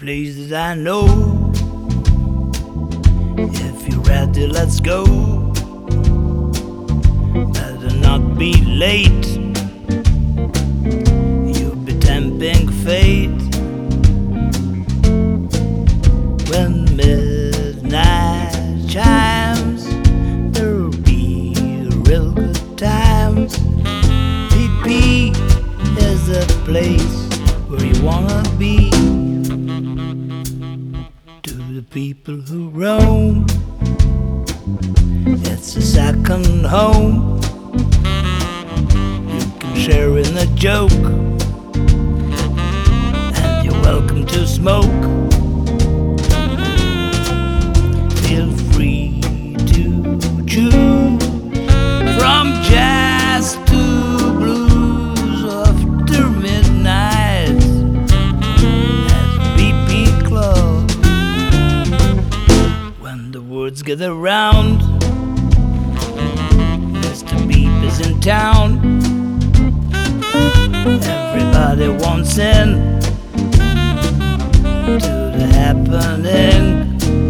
place that I know. If you're ready, let's go. Better not be late. You'll be tempting fate. When midnight chimes, there'll be real good times. PP is the place where you wanna be. To the people who roam, it's a second home. You can share in a joke, and you're welcome to smoke. Feel free to choose from jazz to blues after midnight at BP Club. When the words get around, Mr. Beep is in town. Everybody wants in to the happening.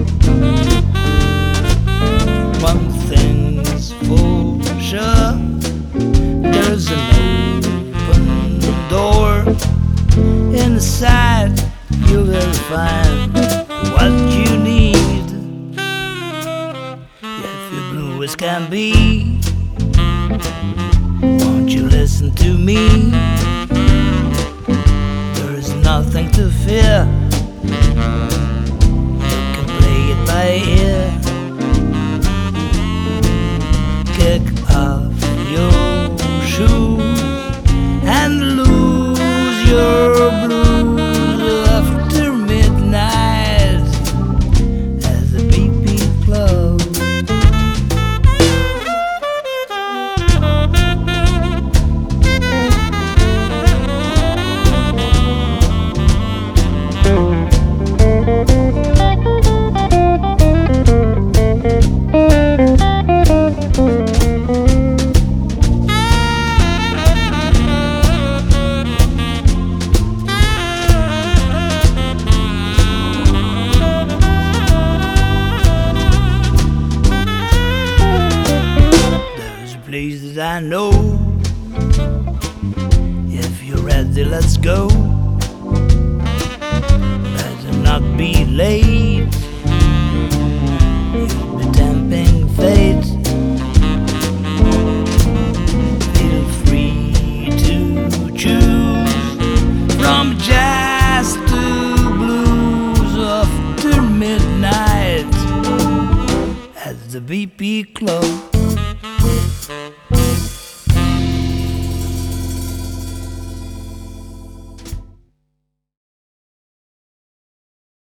One thing's for sure, there's an open door. Inside you will find what you need. If you're blue as can be, won't you listen to me? There is nothing to fear. You can play it by ear. Kick off your shoes and lose your blues after midnight at the BP Club. Place that I know. If you're ready, let's go. Better not be late. You'll be tempting fate. Feel free to choose from jazz to blues after midnight at the BP Club.